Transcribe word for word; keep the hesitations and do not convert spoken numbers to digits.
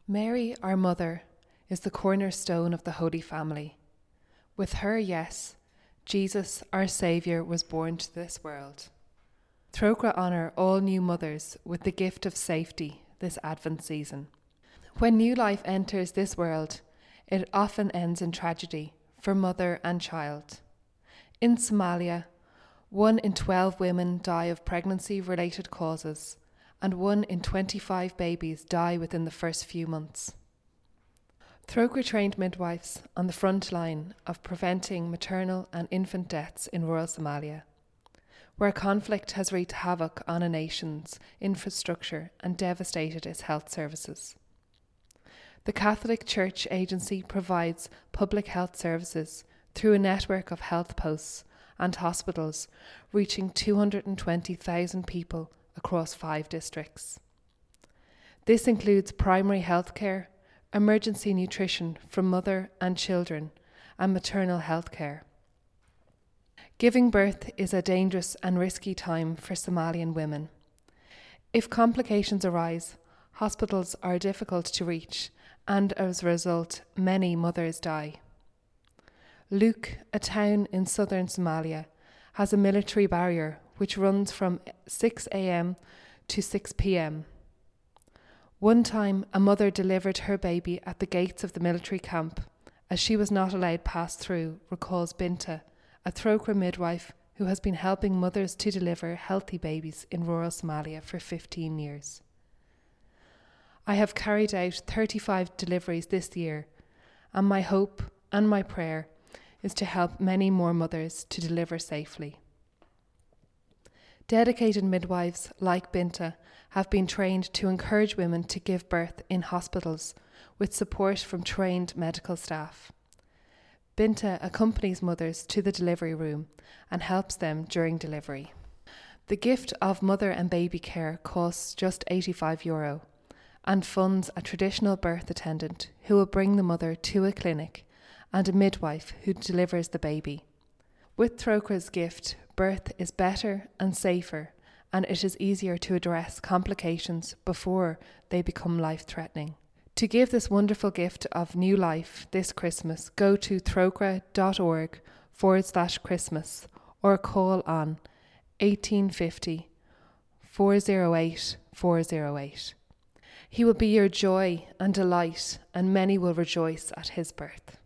Mary, our mother, is the cornerstone of the Holy Family. With her, yes, Jesus, our Saviour, was born to this world. Trócaire honour all new mothers with the gift of safety this Advent season. When new life enters this world, it often ends in tragedy for mother and child. In Somalia, one in twelve women die of pregnancy-related causes, and one in twenty-five babies die within the first few months. Trócaire trained midwives on the front line of preventing maternal and infant deaths in rural Somalia, where conflict has wreaked havoc on a nation's infrastructure and devastated its health services. The Catholic Church Agency provides public health services through a network of health posts and hospitals reaching two hundred twenty thousand people across five districts. This includes primary health care, emergency nutrition for mother and children, and maternal health care. Giving birth is a dangerous and risky time for Somalian women. If complications arise, hospitals are difficult to reach, and as a result, many mothers die. Luke, a town in southern Somalia, has a military barrier which runs from six a.m. to six p.m. One time, a mother delivered her baby at the gates of the military camp, as she was not allowed pass through, recalls Binta, a Trócaire midwife who has been helping mothers to deliver healthy babies in rural Somalia for fifteen years. I have carried out thirty-five deliveries this year, and my hope and my prayer is to help many more mothers to deliver safely. Dedicated midwives like Binta have been trained to encourage women to give birth in hospitals with support from trained medical staff. Binta accompanies mothers to the delivery room and helps them during delivery. The gift of mother and baby care costs just eighty-five euro and funds a traditional birth attendant who will bring the mother to a clinic and a midwife who delivers the baby. With Trócaire's gift, birth is better and safer, and it is easier to address complications before they become life-threatening. To give this wonderful gift of new life this Christmas, go to trócaire.org forward slash Christmas or call on eighteen fifty, four oh eight, four oh eight. He will be your joy and delight, and many will rejoice at his birth.